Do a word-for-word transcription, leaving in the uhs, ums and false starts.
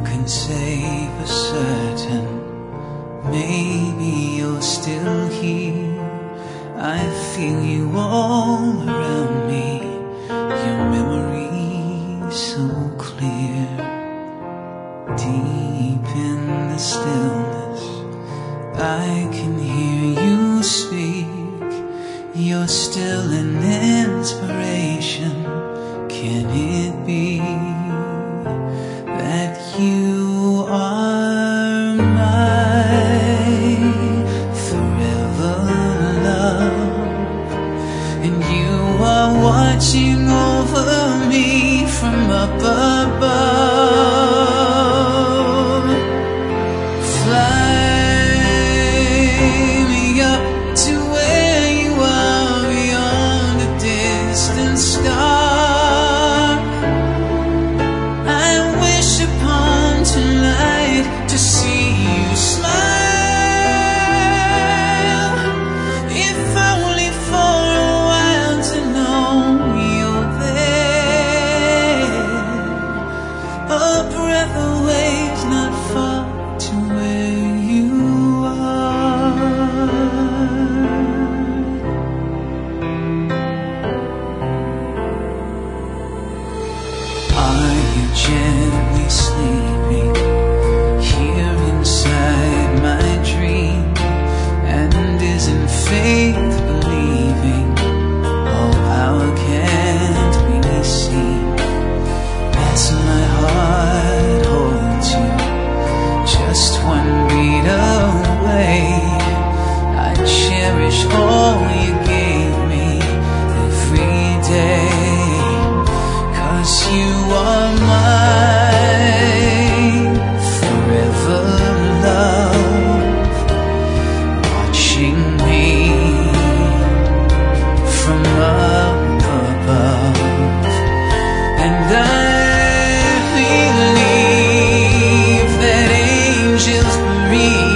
can say for certain, maybe you're still here. I feel you all around me, your memory so clear. Deep in the stillness, I can hear you speak. You're still an inspiration. Can it be that you are my forever love, and you are watching over me from up above? Fly me up to where you are, beyond a distant star. To see you smile, if only for a while, to know you're there. A breath away is not far to where you are. Are you gently sleeping here inside my dream? And isn't faith believing all power can't be seen? As my heart holds you just one beat away, I cherish all you gave me every day. 'Cause you are mine forever love, watching me from up above. And I believe that angels breathe